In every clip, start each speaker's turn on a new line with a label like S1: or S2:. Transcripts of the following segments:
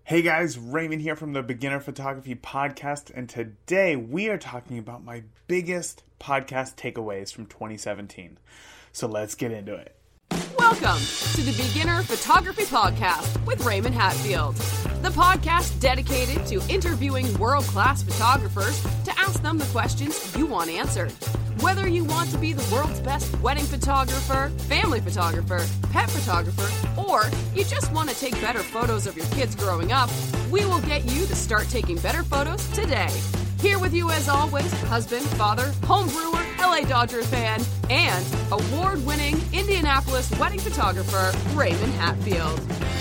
S1: Hey guys, Raymond here from the Beginner Photography Podcast, and today we are talking about my biggest podcast takeaways from 2017. So let's get into it.
S2: Welcome to the Beginner Photography Podcast with Raymond Hatfield, the podcast dedicated to interviewing world-class photographers to ask them the questions you want answered. Whether you want to be the world's best wedding photographer, family photographer, pet photographer, or you just want to take better photos of your kids growing up, we will get you to start taking better photos today. Here with you as always, husband, father, home brewer, LA Dodgers fan, and award-winning Indianapolis wedding photographer, Raymond Hatfield.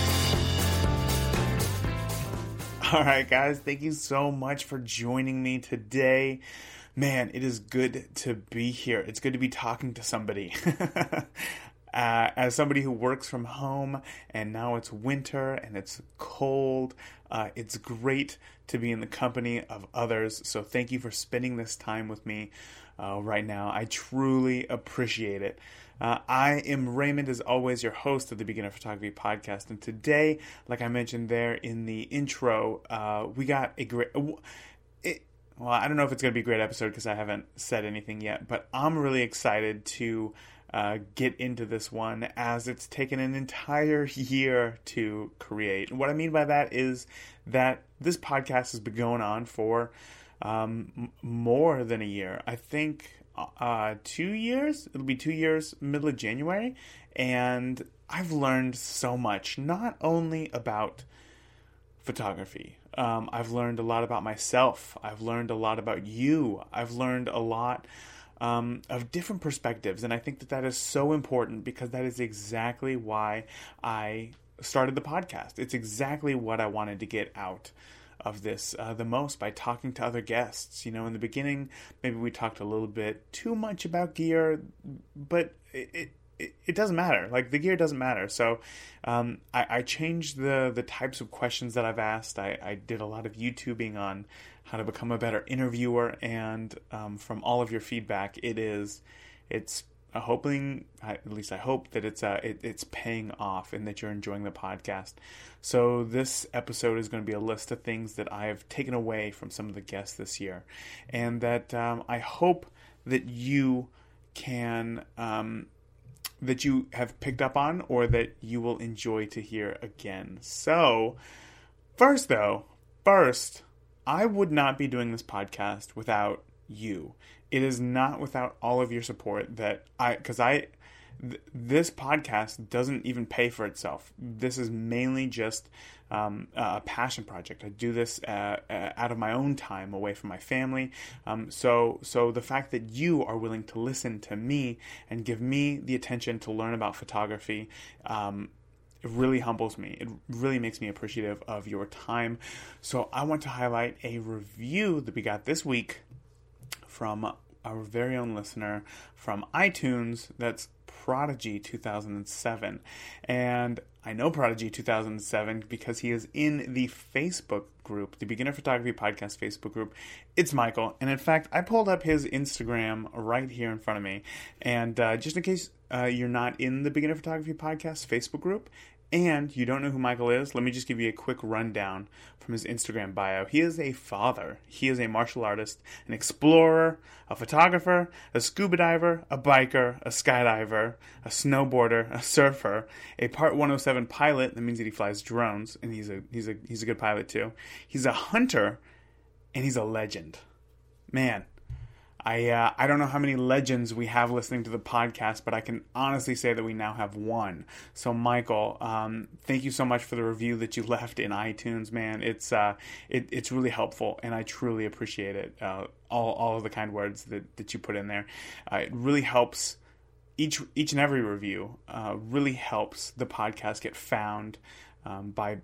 S1: All right, guys, thank you so much for joining me today. Man, it is good to be here. It's good to be talking to somebody. As somebody who works from home, and now it's winter and it's cold, it's great to be in the company of others. So thank you for spending this time with me right now. I truly appreciate it. I am Raymond, as always, your host of the Beginner Photography Podcast. And today, like I mentioned there in the intro, we got a great... Well, I don't know if it's going to be a great episode because I haven't said anything yet, but I'm really excited to get into this one as it's taken an entire year to create. And what I mean by that is that this podcast has been going on for more than a year. I think 2 years. It'll be 2 years, middle of January. And I've learned so much, not only about photography. I've learned a lot about myself. I've learned a lot about you. I've learned a lot of different perspectives. And I think that is so important because that is exactly why I started the podcast. It's exactly what I wanted to get out of this the most by talking to other guests. You know, in the beginning, maybe we talked a little bit too much about gear, but it doesn't matter. Like, the gear doesn't matter. So I changed the types of questions that I've asked. I did a lot of YouTubing on how to become a better interviewer, and from all of your feedback, it's hoping, at least I hope that it's paying off and that you're enjoying the podcast. So this episode is going to be a list of things that I've taken away from some of the guests this year, and that I hope that you can that you have picked up on, or that you will enjoy to hear again. So, first, I would not be doing this podcast without you. It is not without all of your support that this podcast doesn't even pay for itself. This is mainly just a passion project. I do this out of my own time, away from my family. So the fact that you are willing to listen to me and give me the attention to learn about photography, it really humbles me. It really makes me appreciative of your time. So I want to highlight a review that we got this week from our very own listener from iTunes. That's Prodigy 2007. And I know Prodigy 2007 because he is in the Facebook group, the Beginner Photography Podcast Facebook group. It's Michael. And in fact, I pulled up his Instagram right here in front of me. And just in case you're not in the Beginner Photography Podcast Facebook group, and you don't know who Michael is, let me just give you a quick rundown from his Instagram bio. He is a father. He is a martial artist, an explorer, a photographer, a scuba diver, a biker, a skydiver, a snowboarder, a surfer, a Part 107 pilot. That means that he flies drones, and he's a good pilot too. He's a hunter, and he's a legend. Man, I don't know how many legends we have listening to the podcast, but I can honestly say that we now have one. So, Michael, thank you so much for the review that you left in iTunes, man. It's really helpful, and I truly appreciate it. All of the kind words that you put in there. It really helps. Each and every review really helps the podcast get found by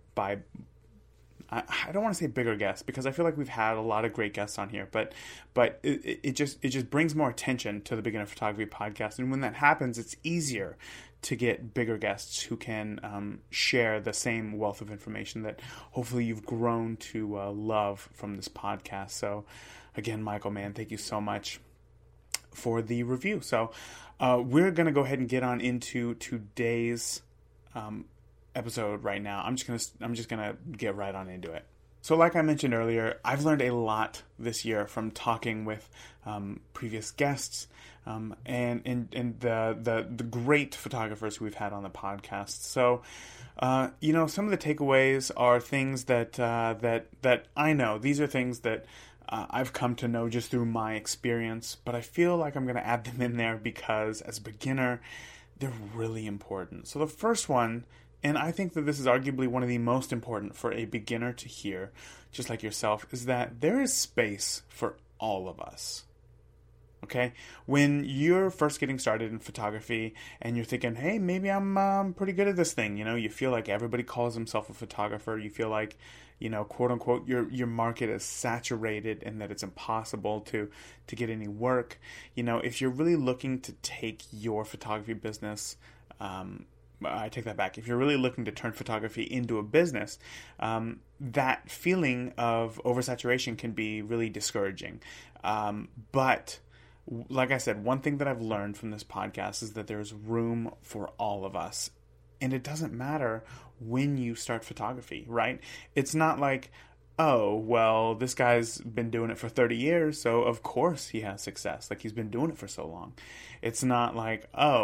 S1: I don't want to say bigger guests, because I feel like we've had a lot of great guests on here, but it just brings more attention to the Beginner Photography Podcast. And when that happens, it's easier to get bigger guests who can share the same wealth of information that hopefully you've grown to love from this podcast. So again, Michael, man, thank you so much for the review. So we're going to go ahead and get on into today's episode right now. I'm just gonna get right on into it. So like I mentioned earlier, I've learned a lot this year from talking with previous guests and the great photographers who we've had on the podcast. So, some of the takeaways are things that I know. These are things that I've come to know just through my experience, but I feel like I'm going to add them in there because as a beginner, they're really important. So the first one, and I think that this is arguably one of the most important for a beginner to hear, just like yourself, is that there is space for all of us. Okay? When you're first getting started in photography and you're thinking, hey, maybe I'm pretty good at this thing, you feel like everybody calls himself a photographer. You feel like, quote unquote, your market is saturated and that it's impossible to get any work. If you're really looking to take your photography business, I take that back. If you're really looking to turn photography into a business, that feeling of oversaturation can be really discouraging. But like I said, one thing that I've learned from this podcast is that there's room for all of us. And it doesn't matter when you start photography, right? It's not like, oh, well, this guy's been doing it for 30 years, so of course he has success. Like, he's been doing it for so long. It's not like,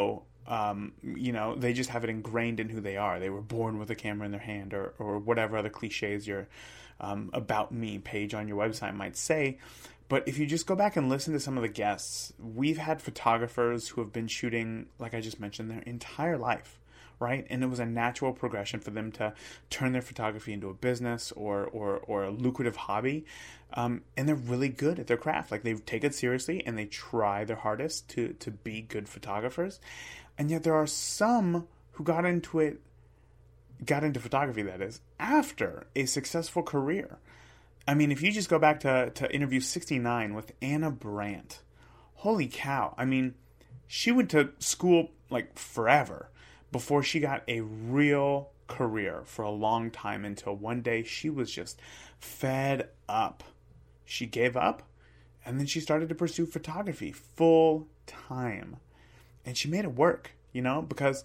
S1: they just have it ingrained in who they are. They were born with a camera in their hand, or whatever other cliches your About Me page on your website might say. But if you just go back and listen to some of the guests, we've had photographers who have been shooting, like I just mentioned, their entire life, right? And it was a natural progression for them to turn their photography into a business or a lucrative hobby. And they're really good at their craft. Like, they take it seriously and they try their hardest to be good photographers. And yet there are some who got into photography, that is, after a successful career. I mean, if you just go back to interview 69 with Anna Brandt, holy cow. I mean, she went to school like forever before she got a real career for a long time, until one day she was just fed up. She gave up, and then she started to pursue photography full time. And she made it work, because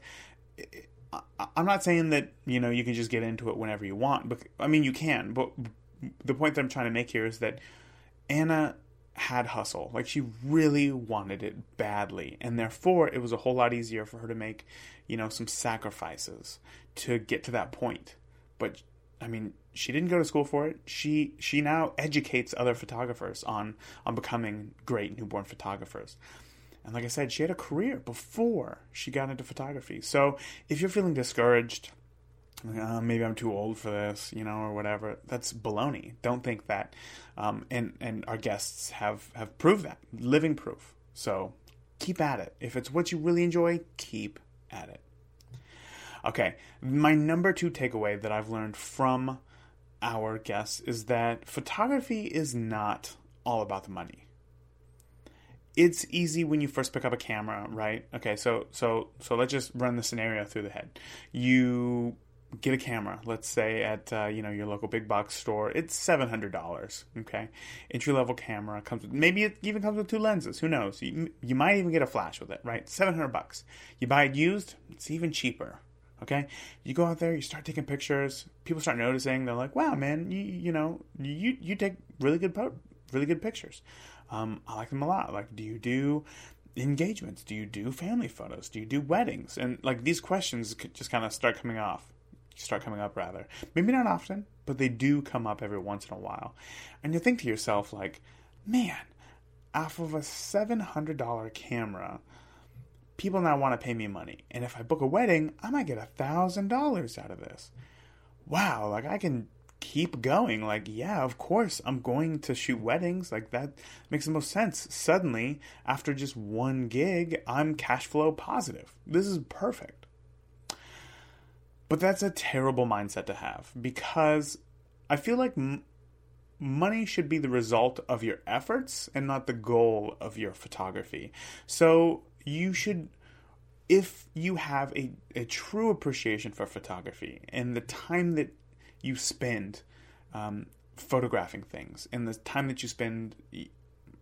S1: I'm not saying that, you can just get into it whenever you want. But, I mean, you can, but the point that I'm trying to make here is that Anna had hustle. Like, she really wanted it badly. And therefore, it was a whole lot easier for her to make, some sacrifices to get to that point. But, I mean, she didn't go to school for it. She now educates other photographers on becoming great newborn photographers. And like I said, she had a career before she got into photography. So if you're feeling discouraged, maybe I'm too old for this, or whatever, that's baloney. Don't think that. And our guests have proved that, living proof. So keep at it. If it's what you really enjoy, keep at it. Okay, my number 2 takeaway that I've learned from our guests is that photography is not all about the money. It's easy when you first pick up a camera, right? Okay, so let's just run the scenario through the head. You get a camera, let's say at your local big box store. It's $700. Okay, entry-level camera comes with, maybe it even comes with 2 lenses. Who knows? You might even get a flash with it, right? $700. You buy it used, it's even cheaper. Okay, you go out there, you start taking pictures. People start noticing. They're like, "Wow, man, you take really good pictures. I like them a lot. Like, do you do engagements? Do you do family photos? Do you do weddings?" And like, these questions just kind of start coming up. Maybe not often, but they do come up every once in a while. And you think to yourself, like, man, off of a $700 camera, people now want to pay me money. And if I book a wedding, I might get $1,000 out of this. Wow, like, I can keep going. Like, yeah, of course, I'm going to shoot weddings. Like, that makes the most sense. Suddenly, after just one gig, I'm cash flow positive. This is perfect. But that's a terrible mindset to have, because I feel like money should be the result of your efforts and not the goal of your photography. So you should, if you have a true appreciation for photography and the time that you spend photographing things and the time that you spend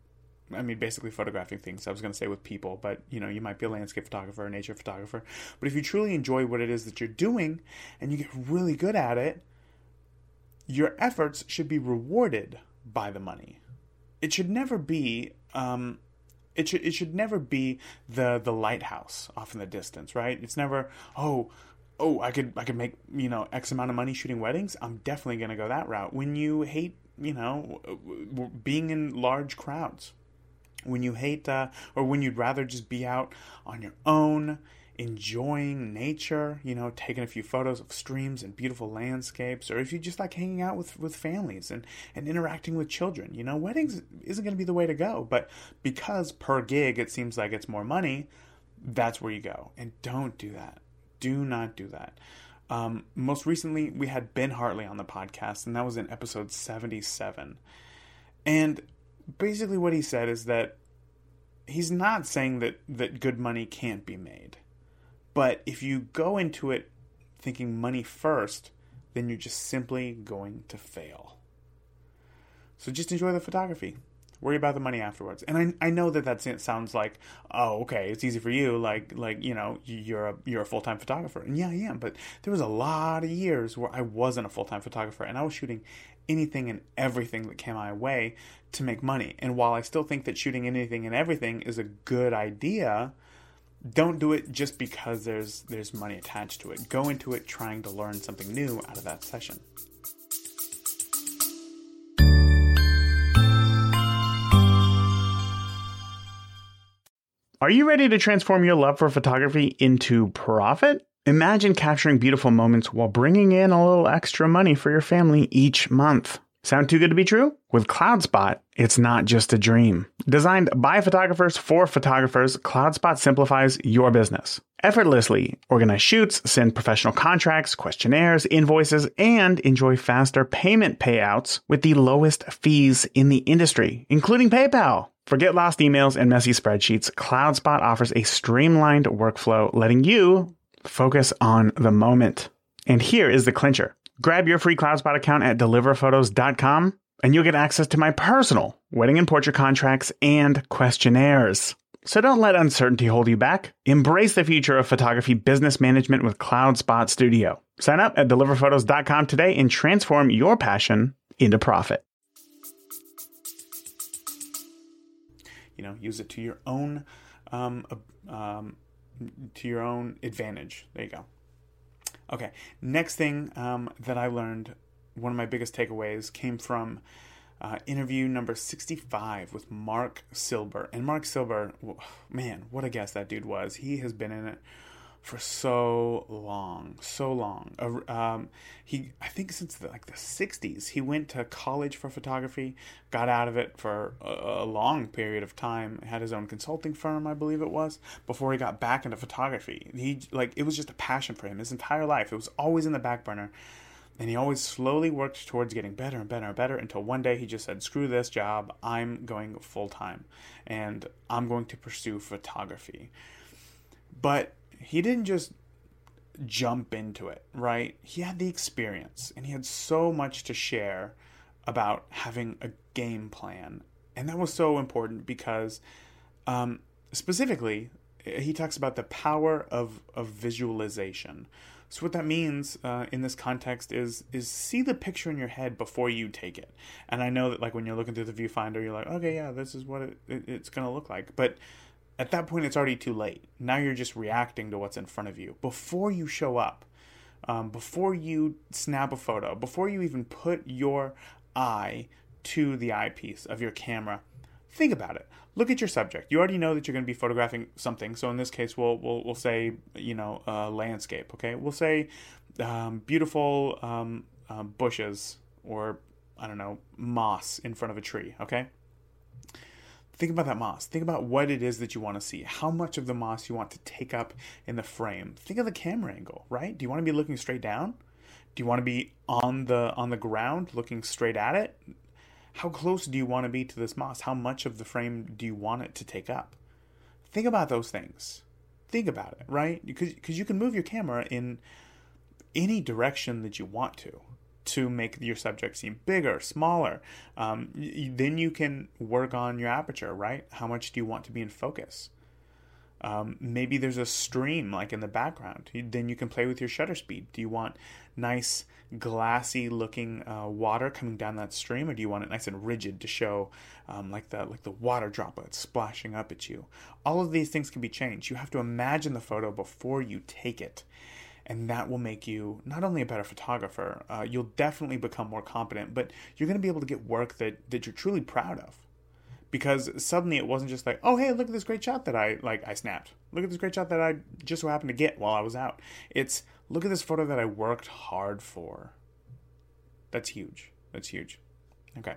S1: basically photographing things. I was going to say with people, but you might be a landscape photographer, a nature photographer. But if you truly enjoy what it is that you're doing and you get really good at it, your efforts should be rewarded by the money. It should never be it should never be the lighthouse off in the distance, right? It's never, I could make, X amount of money shooting weddings. I'm definitely going to go that route. When you hate, being in large crowds, when you hate, or when you'd rather just be out on your own, enjoying nature, taking a few photos of streams and beautiful landscapes, or if you just like hanging out with families and interacting with children, weddings isn't going to be the way to go. But because per gig, it seems like it's more money, that's where you go. And don't do that. Do not do that. Most recently, we had Ben Hartley on the podcast, and that was in episode 77. And basically what he said is that he's not saying that good money can't be made. But if you go into it thinking money first, then you're just simply going to fail. So just enjoy the photography. Worry about the money afterwards. And I know that sounds like, oh, okay, it's easy for you, like you're a full-time photographer. And yeah, I am. But there was a lot of years where I wasn't a full-time photographer, and I was shooting anything and everything that came my way to make money. And while I still think that shooting anything and everything is a good idea, don't do it just because there's money attached to it. Go into it trying to learn something new out of that session. Are you ready to transform your love for photography into profit? Imagine capturing beautiful moments while bringing in a little extra money for your family each month. Sound too good to be true? With CloudSpot, it's not just a dream. Designed by photographers for photographers, CloudSpot simplifies your business. Effortlessly organize shoots, send professional contracts, questionnaires, invoices, and enjoy faster payment payouts with the lowest fees in the industry, including PayPal. Forget lost emails and messy spreadsheets. CloudSpot offers a streamlined workflow, letting you focus on the moment. And here is the clincher. Grab your free CloudSpot account at deliverphotos.com, and you'll get access to my personal wedding and portrait contracts and questionnaires. So don't let uncertainty hold you back. Embrace the future of photography business management with CloudSpot Studio. Sign up at deliverphotos.com today and transform your passion into profit. Use it to your own advantage. There you go. Okay, next thing that I learned, one of my biggest takeaways came from interview number 65 with Mark Silber. And Mark Silber, man, what a guest that dude was. He has been in it for so long. I think since the 60s, he went to college for photography, got out of it for a long period of time, had his own consulting firm, I believe it was, before he got back into photography. It was just a passion for him his entire life. It was always in the back burner. And he always slowly worked towards getting better and better and better until one day he just said, screw this job, I'm going full-time, and I'm going to pursue photography. But he didn't just jump into it, right? He had the experience, and he had so much to share about having a game plan. And that was so important because, specifically, he talks about the power of visualization. So what that means in this context is see the picture in your head before you take it. And I know that when you're looking through the viewfinder, you're like, okay, yeah, this is what it's going to look like. But at that point, it's already too late. Now you're just reacting to what's in front of you. Before you show up, before you snap a photo, before you even put your eye to the eyepiece of your camera, think about it. Look at your subject. You already know that you're going to be photographing something. So in this case, we'll say, landscape. Okay, we'll say beautiful bushes, or I don't know, moss in front of a tree. Okay. Think about that moss. Think about what it is that you want to see. How much of the moss you want to take up in the frame. Think of the camera angle, right? Do you want to be looking straight down? Do you want to be on the ground looking straight at it? How close do you want to be to this moss? How much of the frame do you want it to take up? Think about those things. Think about it, right? Because you can move your camera in any direction that you want to to make your subject seem bigger, smaller. Then you can work on your aperture, right? How much do you want to be in focus? Maybe there's a stream like in the background. Then you can play with your shutter speed. Do you want nice glassy looking water coming down that stream, or do you want it nice and rigid to show like the water droplets splashing up at you? All of these things can be changed. You have to imagine the photo before you take it. And that will make you not only a better photographer, you'll definitely become more competent, but you're going to be able to get work that you're truly proud of. Because suddenly it wasn't just like, oh, hey, look at this great shot that I snapped. Look at this great shot that I just so happened to get while I was out. It's, look at this photo that I worked hard for. That's huge. That's huge. Okay.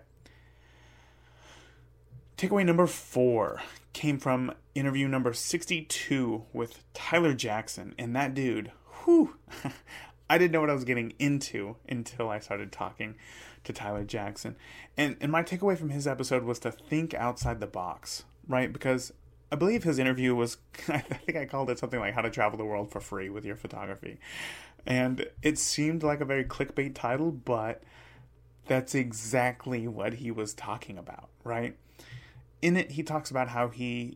S1: Takeaway number 4 came from interview number 62 with Tyler Jackson. And that dude, whew, I didn't know what I was getting into until I started talking to Tyler Jackson. And my takeaway from his episode was to think outside the box, right? Because I believe his interview was, I think I called it something like How to Travel the World for Free with Your Photography. And it seemed like a very clickbait title, but that's exactly what he was talking about, right? In it, he talks about how he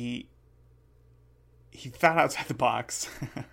S1: thought outside the box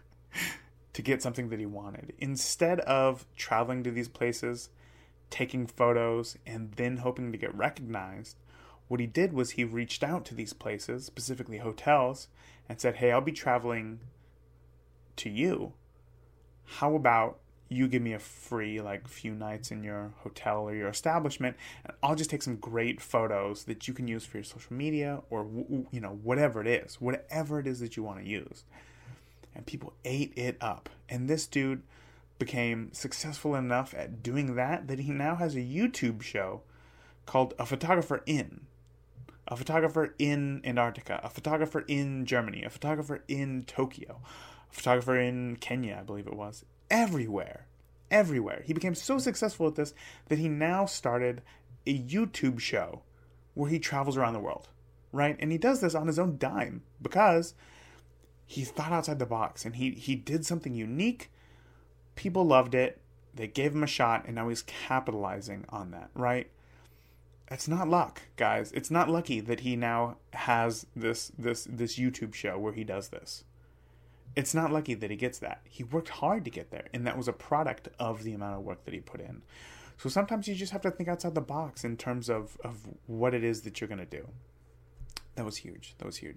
S1: to get something that he wanted. Instead of traveling to these places, taking photos, and then hoping to get recognized, what he did was he reached out to these places, specifically hotels, and said, hey, I'll be traveling to you. How about you give me a free few nights in your hotel or your establishment, and I'll just take some great photos that you can use for your social media or whatever it is that you want to use. And people ate it up. And this dude became successful enough at doing that he now has a YouTube show called A Photographer In. A photographer in Antarctica, a photographer in Germany, a photographer in Tokyo, a photographer in Kenya, I believe it was. Everywhere. He became so successful at this that he now started a YouTube show where he travels around the world, right? And he does this on his own dime because he thought outside the box and he did something unique. People loved it. They gave him a shot, and now he's capitalizing on that, right? It's not luck, guys. It's not lucky that he now has this YouTube show where he does this. It's not lucky that he gets that. He worked hard to get there, and that was a product of the amount of work that he put in. So sometimes you just have to think outside the box in terms of what it is that you're going to do. That was huge.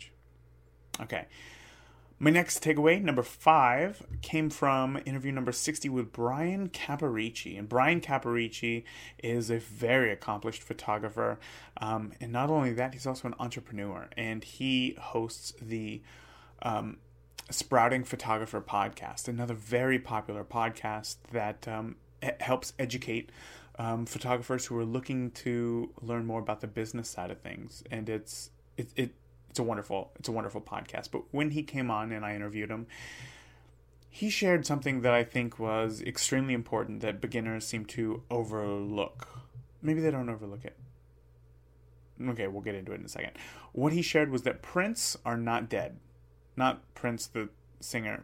S1: Okay. My next takeaway, number 5, came from interview number 60 with Brian Caparici. And Brian Caparici is a very accomplished photographer. And not only that, he's also an entrepreneur. And he hosts the Sprouting Photographer podcast, another very popular podcast that helps educate photographers who are looking to learn more about the business side of things. And it's a wonderful podcast. But when he came on and I interviewed him, he shared something that I think was extremely important that beginners seem to overlook. Maybe they don't overlook it. Okay, we'll get into it in a second. What he shared was that prints are not dead. Not Prince the singer.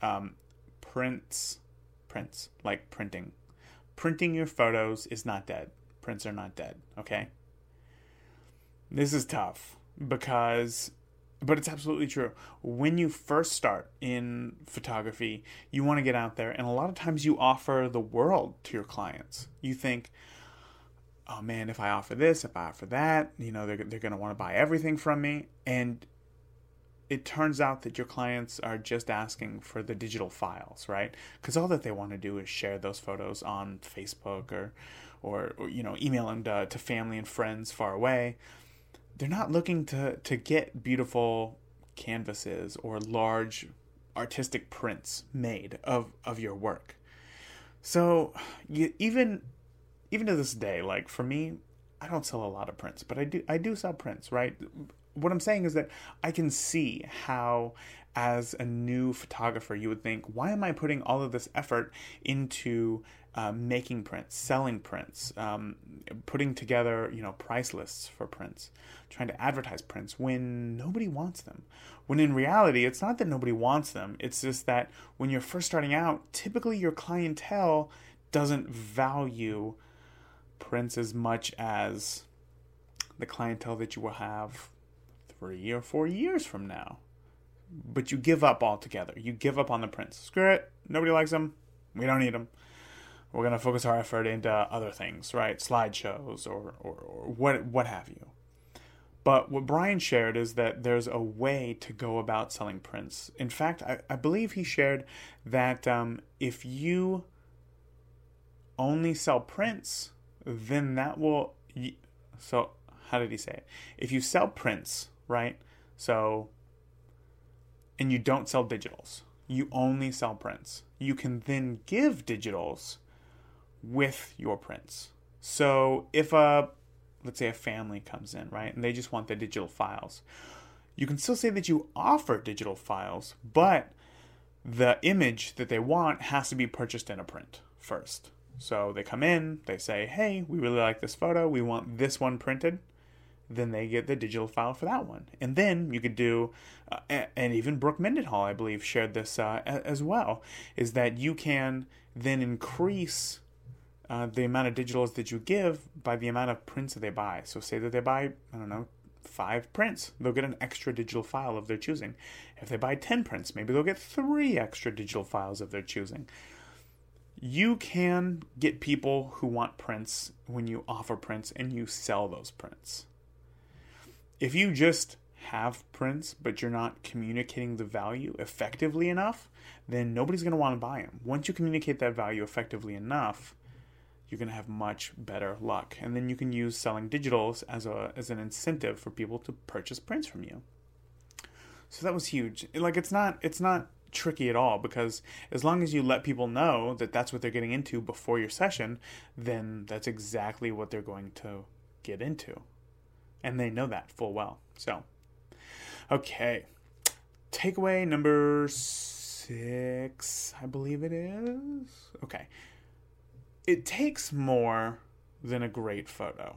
S1: Prints, like printing. Printing your photos is not dead. Prints are not dead, okay? This is tough. But it's absolutely true. When you first start in photography, you want to get out there, and a lot of times you offer the world to your clients. You think, oh man, if I offer this, if I offer that, they're going to want to buy everything from me. And it turns out that your clients are just asking for the digital files, right? Because all that they want to do is share those photos on Facebook or email them to family and friends far away. They're not looking to get beautiful canvases or large artistic prints made of your work. So even to this day, for me, I don't sell a lot of prints, but I do sell prints, right? What I'm saying is that I can see how, as a new photographer, you would think, why am I putting all of this effort into making prints, selling prints, putting together, price lists for prints, trying to advertise prints when nobody wants them? When in reality, it's not that nobody wants them. It's just that when you're first starting out, typically your clientele doesn't value prints as much as the clientele that you will have 3 or 4 years from now. But you give up altogether. You give up on the prints. Screw it. Nobody likes them. We don't need them. We're going to focus our effort into other things, right? Slideshows or what have you. But what Brian shared is that there's a way to go about selling prints. In fact, I believe he shared that if you only sell prints, then that will... So, how did he say it? If you sell prints, right? So, and you don't sell digitals, you only sell prints, you can then give digitals with your prints. So, if let's say a family comes in, right, and they just want the digital files, you can still say that you offer digital files, but the image that they want has to be purchased in a print first. So they come in, they say, hey, we really like this photo, we want this one printed. Then they get the digital file for that one. And then you could do, and even Brooke Mendenhall, I believe, shared this as well, is that you can then increase the amount of digitals that you give by the amount of prints that they buy. So say that they buy, 5 prints, they'll get an extra digital file of their choosing. If they buy 10 prints, maybe they'll get 3 extra digital files of their choosing. You can get people who want prints when you offer prints and you sell those prints. If you just have prints, but you're not communicating the value effectively enough, then nobody's going to want to buy them. Once you communicate that value effectively enough, you're going to have much better luck. And then you can use selling digitals as an incentive for people to purchase prints from you. So that was huge. It's not tricky at all, because as long as you let people know that that's what they're getting into before your session, then that's exactly what they're going to get into. And they know that full well. So, okay. Takeaway number 6, I believe it is. Okay. It takes more than a great photo.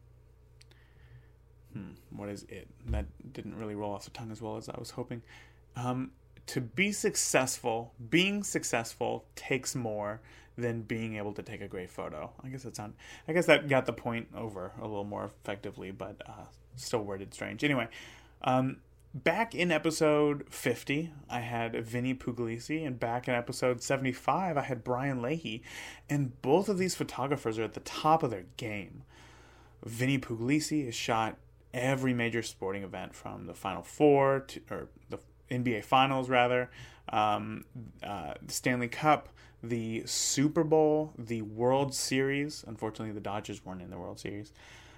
S1: What is it? That didn't really roll off the tongue as well as I was hoping. To be successful, being successful takes more than being able to take a great photo. I guess that got the point over a little more effectively, but still worded strange. Anyway, back in episode 50, I had Vinny Puglisi, and back in episode 75, I had Brian Leahy, and both of these photographers are at the top of their game. Vinny Puglisi has shot every major sporting event from the Final Four or the NBA Finals, rather, the Stanley Cup, the Super Bowl, the World Series. Unfortunately, the Dodgers weren't in the World Series.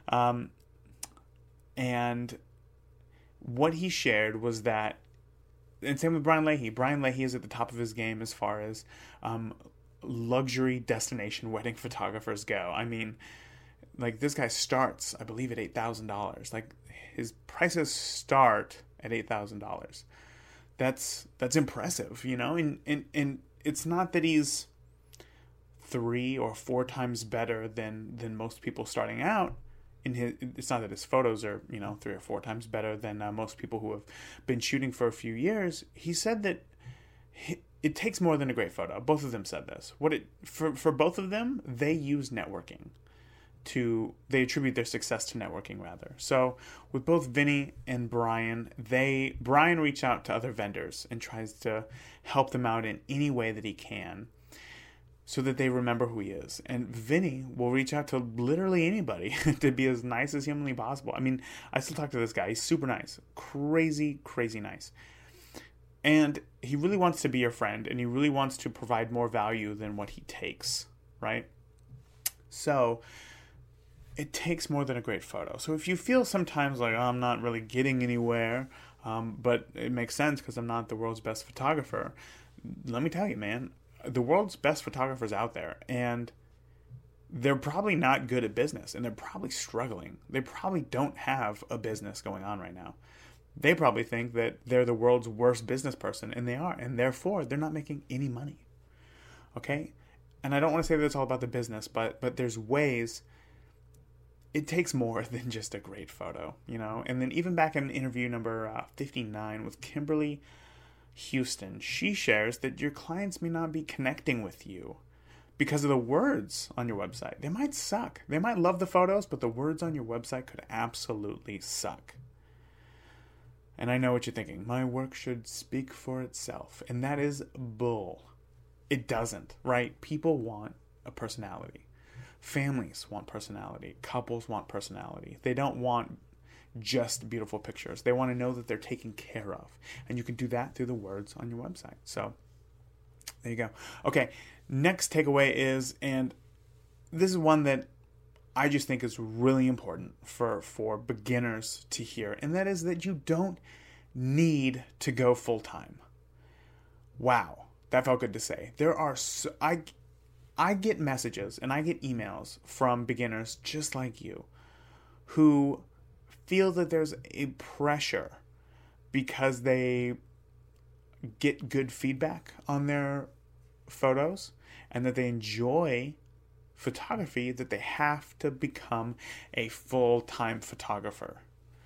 S1: And what he shared was that, and same with Brian Leahy. Brian Leahy is at the top of his game as far as luxury destination wedding photographers go. I mean, this guy starts, I believe, at $8,000. His prices start at $8,000. That's impressive, and it's not that he's 3 or 4 times better than most people starting out. It's not that his photos are 3 or 4 times better than most people who have been shooting for a few years. He said that it takes more than a great photo. Both of them said this. For both of them, they use networking. They attribute their success to networking, rather. So with both Vinny and Brian, Brian reached out to other vendors and tries to help them out in any way that he can so that they remember who he is. And Vinny will reach out to literally anybody to be as nice as humanly possible. I mean, I still talk to this guy. He's super nice. Crazy, crazy nice. And he really wants to be your friend, and he really wants to provide more value than what he takes, right? So it takes more than a great photo. So if you feel sometimes like, I'm not really getting anywhere, but it makes sense because I'm not the world's best photographer, let me tell you, man, the world's best photographers out there, and they're probably not good at business, and they're probably struggling. They probably don't have a business going on right now. They probably think that they're the world's worst business person, and they are, and therefore they're not making any money. Okay? And I don't want to say that it's all about the business, but there's ways. It takes more than just a great photo, And then even back in interview number 59 with Kimberly Houston, she shares that your clients may not be connecting with you because of the words on your website. They might suck. They might love the photos, but the words on your website could absolutely suck. And I know what you're thinking. My work should speak for itself. And that is bull. It doesn't, right? People want a personality. Families want personality. Couples want personality. They don't want just beautiful pictures. They want to know that they're taken care of. And you can do that through the words on your website. So there you go. Okay, next takeaway is, and this is one that I just think is really important for beginners to hear, and that is that you don't need to go full-time. Wow, that felt good to say. I get messages and I get emails from beginners just like you who feel that there's a pressure because they get good feedback on their photos and that they enjoy photography, that they have to become a full-time photographer.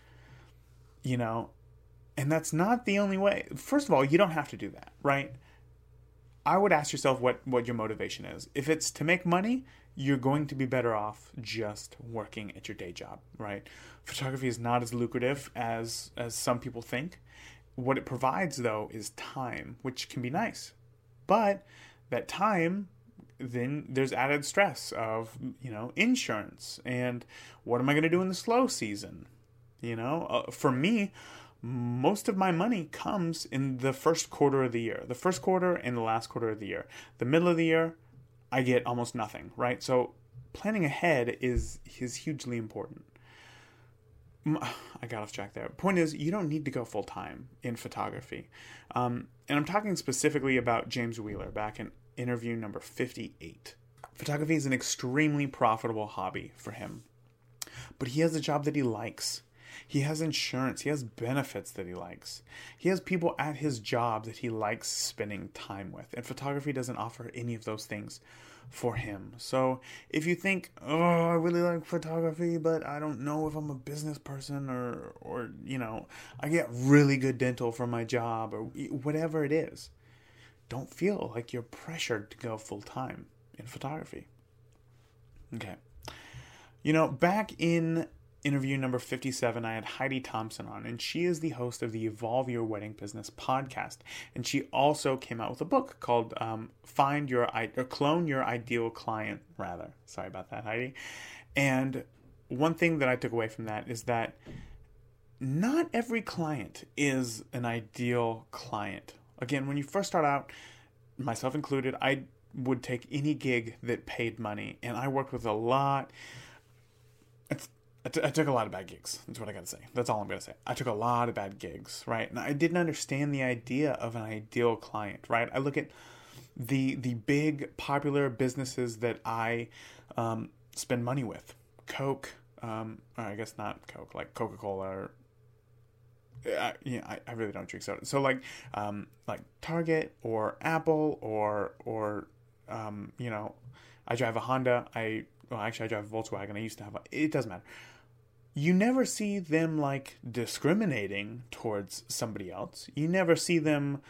S1: And that's not the only way. First of all, you don't have to do that, right? I would ask yourself what your motivation is. If it's to make money, you're going to be better off just working at your day job, right? Photography is not as lucrative as some people think. What it provides, though, is time, which can be nice. But that time, then there's added stress of, insurance and what am I going to do in the slow season? For me, most of my money comes in the first quarter of the year. The first quarter and the last quarter of the year. The middle of the year, I get almost nothing, right? So planning ahead is hugely important. I got off track there. Point is, you don't need to go full-time in photography. And I'm talking specifically about James Wheeler back in interview number 58. Photography is an extremely profitable hobby for him. But he has a job that he likes. He has insurance. He has benefits that he likes. He has people at his job that he likes spending time with. And photography doesn't offer any of those things for him. So if you think, I really like photography, but I don't know if I'm a business person or I get really good dental from my job or whatever it is, don't feel like you're pressured to go full time in photography. Okay. Back in interview number 57, I had Heidi Thompson on, and she is the host of the Evolve Your Wedding Business podcast. And she also came out with a book called Clone Your Ideal Client, rather. Sorry about that, Heidi. And one thing that I took away from that is that not every client is an ideal client. Again, when you first start out, myself included, I would take any gig that paid money. And I worked with a lot. I took a lot of bad gigs. That's what I got to say. That's all I'm going to say. I took a lot of bad gigs, right? And I didn't understand the idea of an ideal client, right? I look at the big popular businesses that I spend money with. Coke, or I guess not Coke, like Coca-Cola or I really don't drink soda. So like Target or Apple or I drive a Honda. I drive a Volkswagen. I used to have it doesn't matter. You never see them like discriminating towards somebody else. You never see them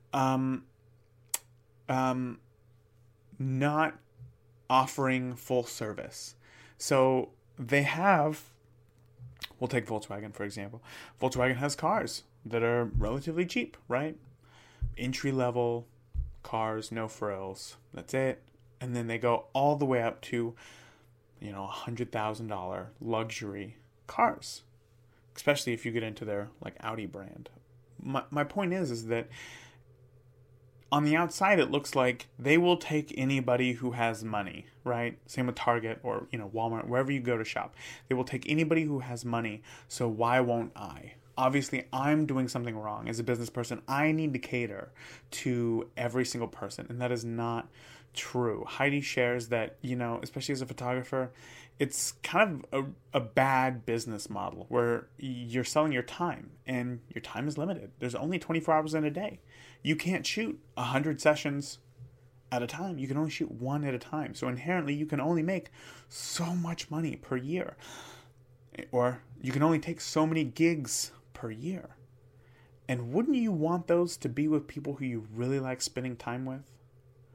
S1: not offering full service. So they have, we'll take Volkswagen for example. Volkswagen has cars that are relatively cheap, right? Entry-level cars, no frills. That's it. And then they go all the way up to $100,000 luxury cars, especially if you get into their like Audi brand. My point is that on the outside it looks like they will take anybody who has money, right? Same with Target or Walmart, wherever you go to shop. They will take anybody who has money. So why won't I? Obviously, I'm doing something wrong as a business person. I need to cater to every single person, and that is not true. Heidi shares that, especially as a photographer, it's kind of a bad business model where you're selling your time and your time is limited. There's only 24 hours in a day. You can't shoot 100 sessions at a time. You can only shoot one at a time. So inherently, you can only make so much money per year. Or you can only take so many gigs per year. And wouldn't you want those to be with people who you really like spending time with?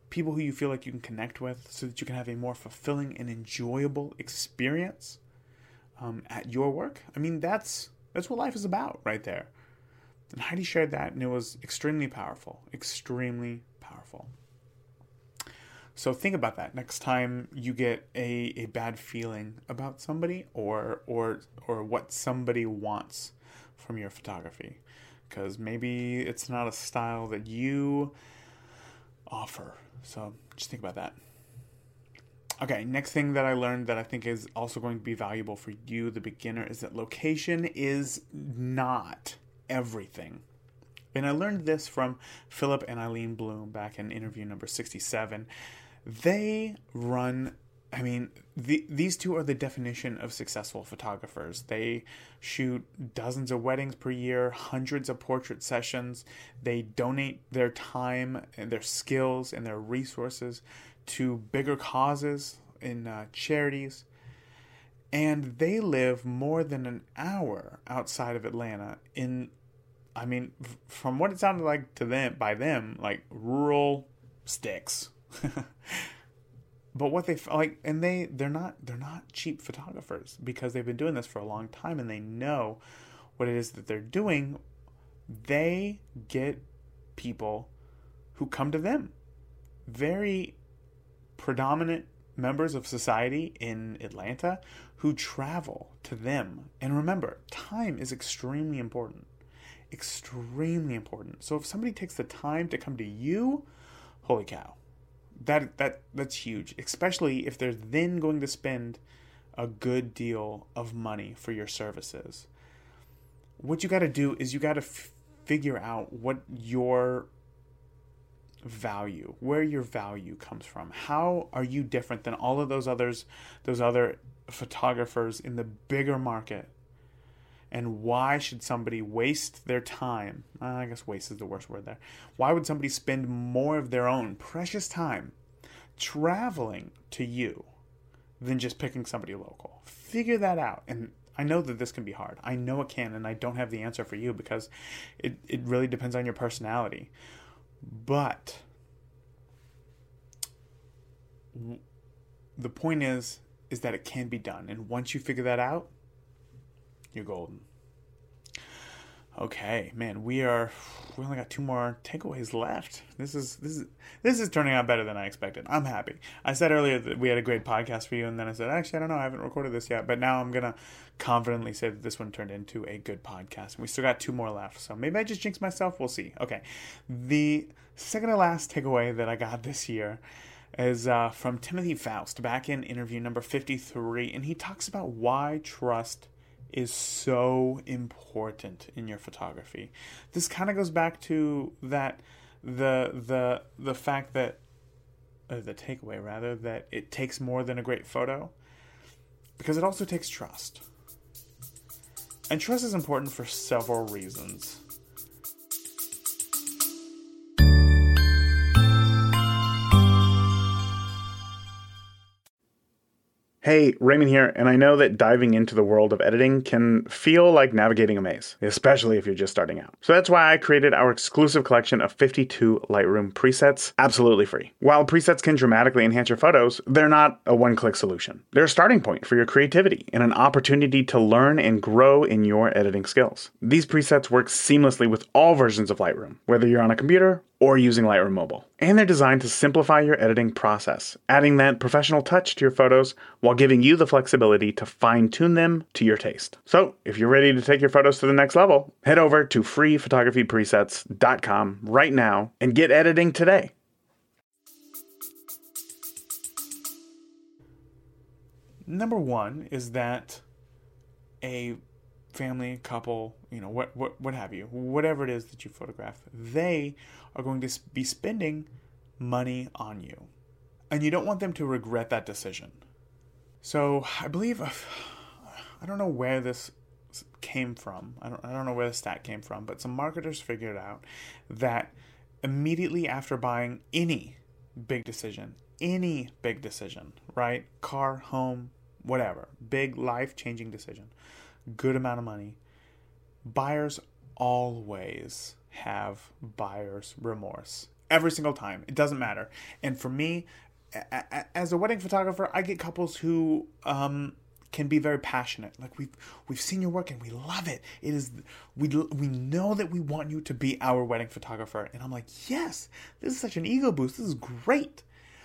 S1: people who you feel like you can connect with so that you can have a more fulfilling and enjoyable experience at your work. I mean, that's what life is about right there. And Heidi shared that, and it was extremely powerful. Extremely powerful. So think about that next time you get a bad feeling about somebody or what somebody wants from your photography. Because maybe it's not a style that you offer. So just think about that. Okay, next thing that I learned that I think is also going to be valuable for you, the beginner, is that location is not everything. And I learned this from Philip and Eileen Bloom back in interview number 67. They run, these two are the definition of successful photographers. They shoot dozens of weddings per year, hundreds of portrait sessions. They donate their time and their skills and their resources to bigger causes in charities. And they live more than an hour outside of Atlanta from what it sounded like to them, by them, like rural sticks. But what they like, and they're not cheap photographers because they've been doing this for a long time and they know what it is that they're doing. They get people who come to them. Very predominant members of society in Atlanta who travel to them. And remember, time is extremely important. Extremely important. So if somebody takes the time to come to you, holy cow. That's huge, especially if they're then going to spend a good deal of money for your services. What you got to do is you got to figure out what your value, where your value comes from. How are you different than all of those other photographers in the bigger market? And why should somebody waste their time? I guess waste is the worst word there. Why would somebody spend more of their own precious time traveling to you than just picking somebody local? Figure that out. And I know that this can be hard. I know it can, and I don't have the answer for you because it really depends on your personality. But the point is that it can be done. And once you figure that out, you're golden. Okay, man, we only got 2 more takeaways left. This is turning out better than I expected. I'm happy. I said earlier that we had a great podcast for you, and then I said, actually, I don't know, I haven't recorded this yet. But now I'm gonna confidently say that this one turned into a good podcast. And we still got 2 more left, so maybe I just jinxed myself. We'll see. Okay, the second to last takeaway that I got this year is from Timothy Faust back in interview number 53, and he talks about why trust is so important in your photography. This kind of goes back to that the fact that the takeaway rather that it takes more than a great photo, because it also takes trust. And trust is important for several reasons. Hey, Raymond here, and I know that diving into the world of editing can feel like navigating a maze, especially if you're just starting out. So that's why I created our exclusive collection of 52 Lightroom presets absolutely free. While presets can dramatically enhance your photos, they're not a one-click solution. They're a starting point for your creativity and an opportunity to learn and grow in your editing skills. These presets work seamlessly with all versions of Lightroom, whether you're on a computer or using Lightroom Mobile. And they're designed to simplify your editing process, adding that professional touch to your photos while giving you the flexibility to fine-tune them to your taste. So, if you're ready to take your photos to the next level, head over to freephotographypresets.com right now and get editing today. Number 1 is that a family, couple, what have you, whatever it is that you photograph, they are going to be spending money on you. And you don't want them to regret that decision. So I believe, I don't know where this came from. I don't know where the stat came from, but some marketers figured out that immediately after buying any big decision, right? Car, home, whatever, big life-changing decision, good amount of money, buyers always have buyer's remorse. every single time. It doesn't matter. And for me, as a wedding photographer, I get couples who can be very passionate. Like, we've seen your work and we love it. It is, we know that we want you to be our wedding photographer. And I'm like, yes, this is such an ego boost. This is great.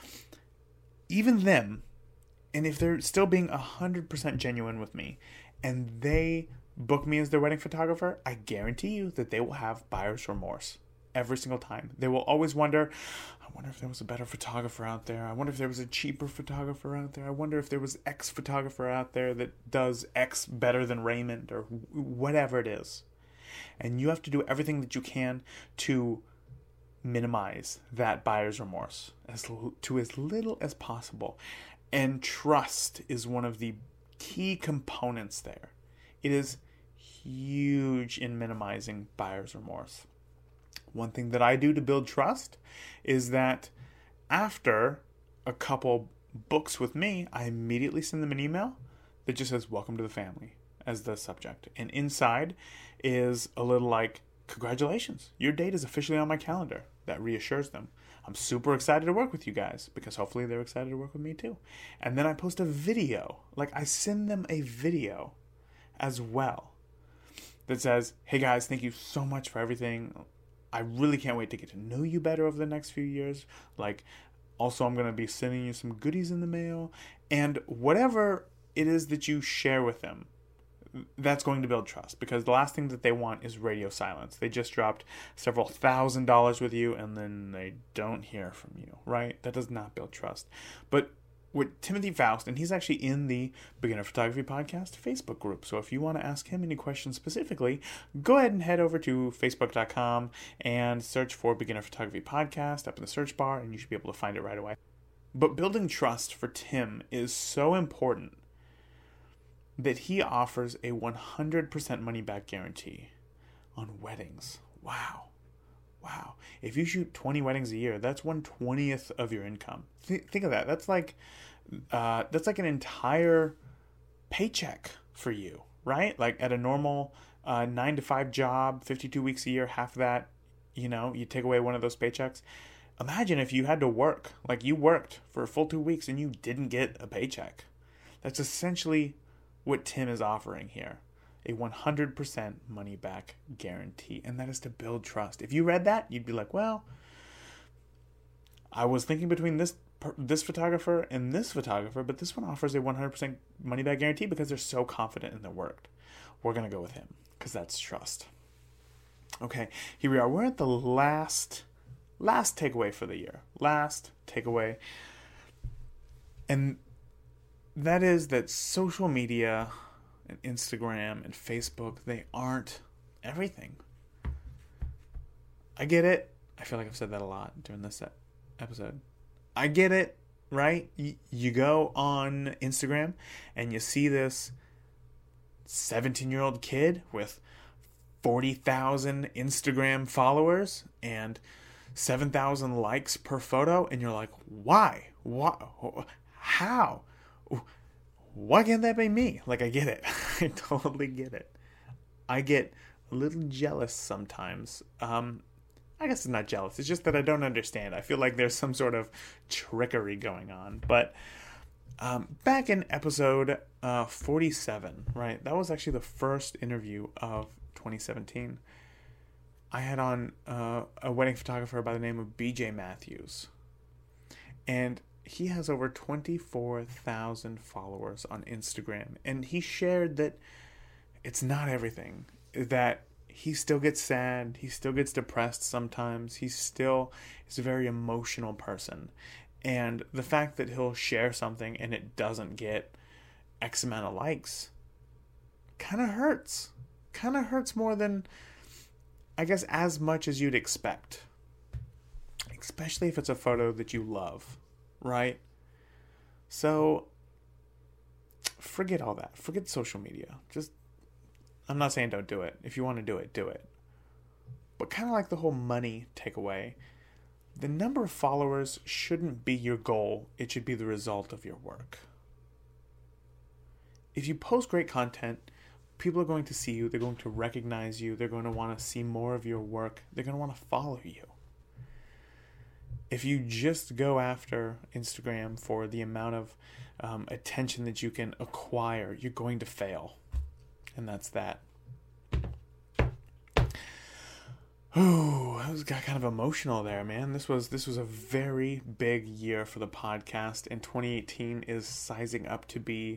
S1: Even them, and if they're still being 100% genuine with me, and they book me as their wedding photographer, I guarantee you that they will have buyer's remorse every single time. They will always wonder, I wonder if there was a better photographer out there. I wonder if there was a cheaper photographer out there. I wonder if there was X photographer out there that does X better than Raymond, or whatever it is. And you have to do everything that you can to minimize that buyer's remorse to as little as possible. And trust is one of the key components there. It is huge in minimizing buyer's remorse. One thing that I do to build trust is that after a couple books with me, I immediately send them an email that just says, "Welcome to the family," as the subject. And inside is a little like, "Congratulations, your date is officially on my calendar." That reassures them. I'm super excited to work with you guys, because hopefully they're excited to work with me too. And then I post a video. Like, I send them a video as well that says, "Hey guys, thank you so much for everything. I really can't wait to get to know you better over the next few years. Like, also, I'm going to be sending you some goodies in the mail." And whatever it is that you share with them, that's going to build trust, because the last thing that they want is radio silence. They just dropped several $1,000s with you and then they don't hear from you, right? That does not build trust. But with Timothy Faust, and he's actually in the Beginner Photography Podcast Facebook group. So if you want to ask him any questions specifically, go ahead and head over to facebook.com and search for Beginner Photography Podcast up in the search bar, and you should be able to find it right away. But building trust for Tim is so important that he offers a 100% money-back guarantee on weddings. Wow. If you shoot 20 weddings a year, that's 1/20th of your income. Think of that. That's like an entire paycheck for you, right? Like, at a normal 9-to-5 job, 52 weeks a year, half of that, you take away one of those paychecks. Imagine if you had to work, like you worked for a full 2 weeks and you didn't get a paycheck. That's essentially what Tim is offering here. A 100% money back guarantee. And that is to build trust. If you read that, you'd be like, well, I was thinking between this photographer and this photographer, but this one offers a 100% money back guarantee because they're so confident in their work. We're going to go with him because that's trust. Okay, here we are. We're at the last takeaway for the year. Last takeaway. And that is that social media and Instagram and Facebook, they aren't everything. I get it. I feel like I've said that a lot during this episode. I get it, right? You go on Instagram and you see this 17-year-old kid with 40,000 Instagram followers and 7,000 likes per photo, and you're like, why? How? Why can't that be me? Like, I get it. I totally get it. I get a little jealous sometimes. I guess it's not jealous. It's just that I don't understand. I feel like there's some sort of trickery going on. But back in episode 47, right? That was actually the first interview of 2017. I had on a wedding photographer by the name of BJ Matthews. And he has over 24,000 followers on Instagram. And he shared that it's not everything. That he still gets sad. He still gets depressed sometimes. He still is a very emotional person. And the fact that he'll share something and it doesn't get X amount of likes kind of hurts. Kind of hurts more than, I guess, as much as you'd expect. Especially if it's a photo that you love. Right? So, forget all that. Forget social media. I'm not saying don't do it. If you want to do it, do it. But kind of like the whole money takeaway, the number of followers shouldn't be your goal. It should be the result of your work. If you post great content, people are going to see you. They're going to recognize you. They're going to want to see more of your work. They're going to want to follow you. if you just go after Instagram for the amount of attention that you can acquire, you're going to fail. And that's that. Oh, I got kind of emotional there, man. This was a very big year for the podcast, and 2018 is sizing up to be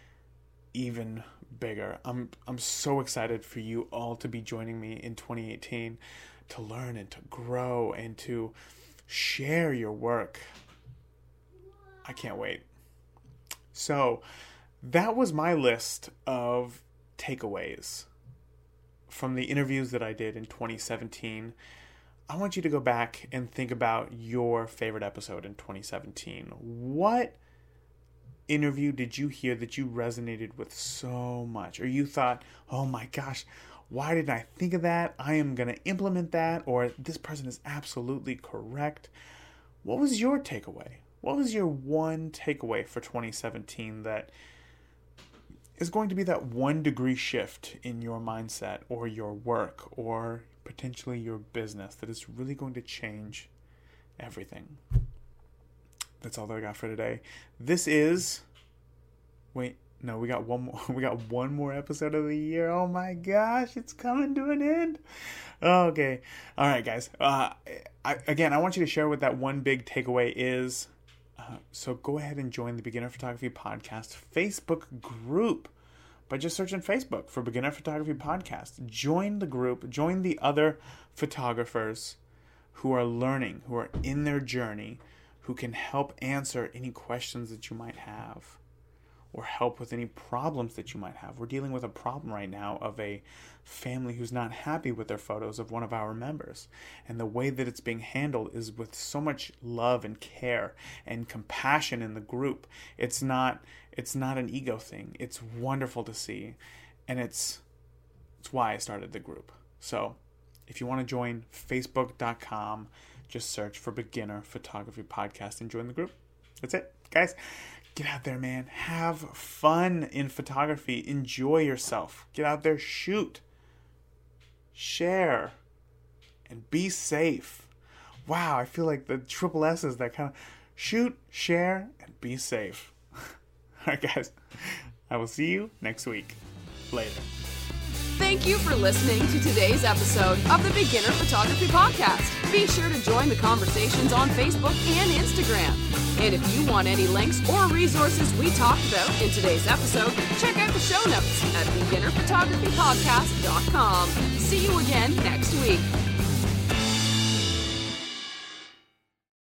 S1: even bigger. I'm so excited for you all to be joining me in 2018 to learn and to grow and to share your work. I can't wait. So, that was my list of takeaways from the interviews that I did in 2017. I want you to go back and think about your favorite episode in 2017. What interview did you hear that you resonated with so much? Or you thought, oh my gosh, why didn't I think of that? I am going to implement that. Or this person is absolutely correct. What was your takeaway? What was your one takeaway for 2017 that is going to be that 1 degree shift in your mindset or your work or potentially your business that is really going to change everything? That's all that I got for today. This is... Wait, no, we got one more. We got one more episode of the year. Oh my gosh, it's coming to an end. Okay. All right, guys. I want you to share what that one big takeaway is. So go ahead and join the Beginner Photography Podcast Facebook group by just searching Facebook for Beginner Photography Podcast. Join the group. Join the other photographers who are learning, who are in their journey, who can help answer any questions that you might have or help with any problems that you might have. We're dealing with a problem right now of a family who's not happy with their photos of one of our members. And the way that it's being handled is with so much love and care and compassion in the group. It's not an ego thing. It's wonderful to see. And it's why I started the group. So if you want to join, facebook.com, just search for Beginner Photography Podcast and join the group. That's it, guys. Get out there, man. Have fun in photography. Enjoy yourself. Get out there, shoot, share, and be safe. Wow, I feel like the triple S's, that kind of shoot, share, and be safe. All right, guys. I will see you next week. Later.
S2: Thank you for listening to today's episode of the Beginner Photography Podcast. Be sure to join the conversations on Facebook and Instagram. And if you want any links or resources we talked about in today's episode, check out the show notes at beginnerphotographypodcast.com. See you again next week.